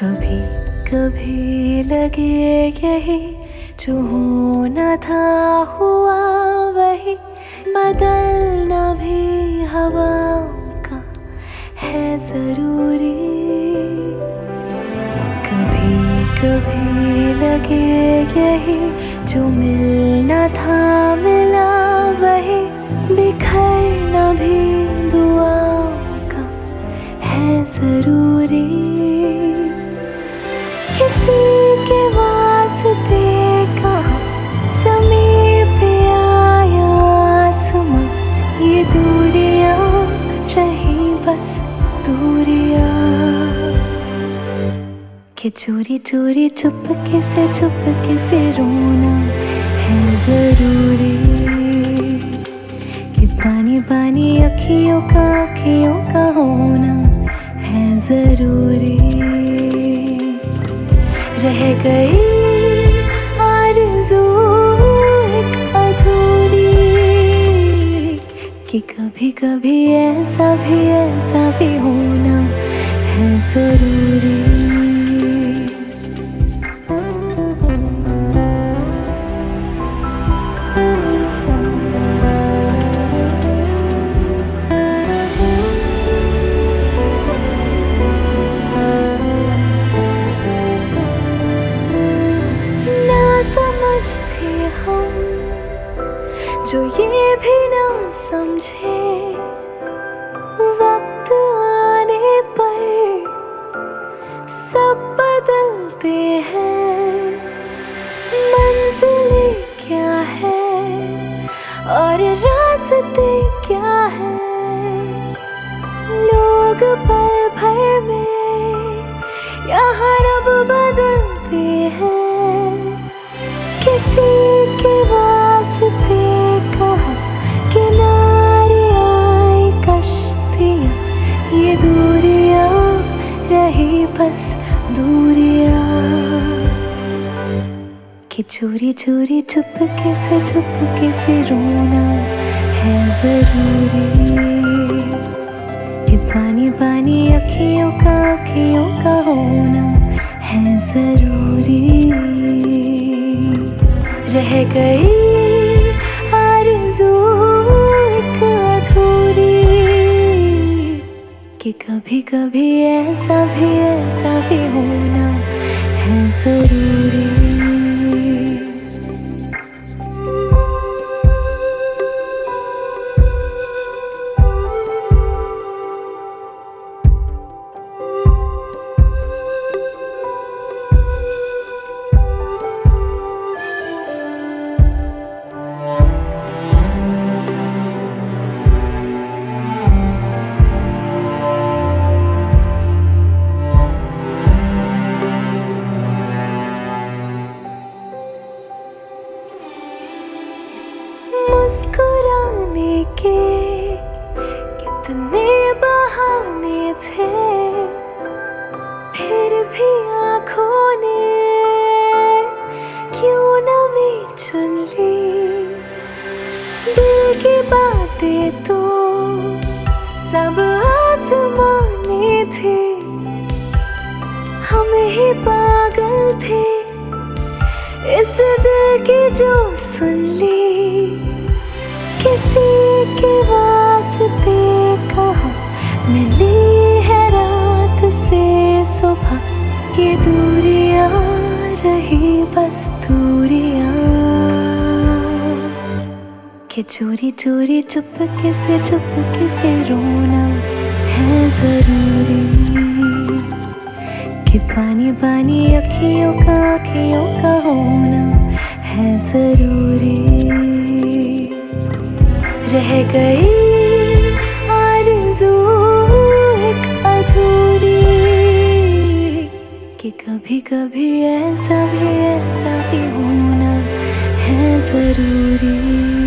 कभी कभी लगे यही जो होना था हुआ वही, बदलना भी हवाओं का है जरूरी। कभी कभी लगे यही जो मिलना था मिला वही, बिखरना भी दुआओं का है जरूरी। किसी के वास्ते कहाँ समीप आया आसमां, ये दूरियां रही बस दूरियां। कि चोरी चोरी चुपके से रोना है जरूरी। कि पानी पानी अखियों का होना है जरूरी। रह गई आरज़ू एक अधूरी, कि कभी कभी ऐसा भी होना है जरूरी। समझते हम जो ये भी ना समझे, वक्त आने पर सब बदलते हैं। मंजिलें क्या है और रास्ते क्या है, लोग पल भर में यहाँ रब बदलते हैं। किसी के वास्ते कहाँ किनारे आई कश्तियाँ, ये दूरियां रही बस दूरियां। कि चोरी चोरी चुपके से रोना है जरूरी। कि पानी पानी अखियों का होना है जरूरी। रह गई आरज़ू एक अधूरी, कि कभी कभी ऐसा भी होना है जरूरी। मुस्कुराने के कितने बहाने थे, फिर भी आँखों ने क्यों नमी चुन ली। दिल की बातें तो सब आसमानी थी, हम ही पागल थे इस दिल की जो सुन ली। किसी के वास्ते कहाँ मिली है रात से सुबह, ये दूरियां रही बस दूरियां। कि चोरी चोरी चुपके से रोना है जरूरी। कि पानी पानी अखियों का होना है जरूरी। रह गई आरज़ू एक अधूरी, कि कभी कभी ऐसा भी होना है जरूरी।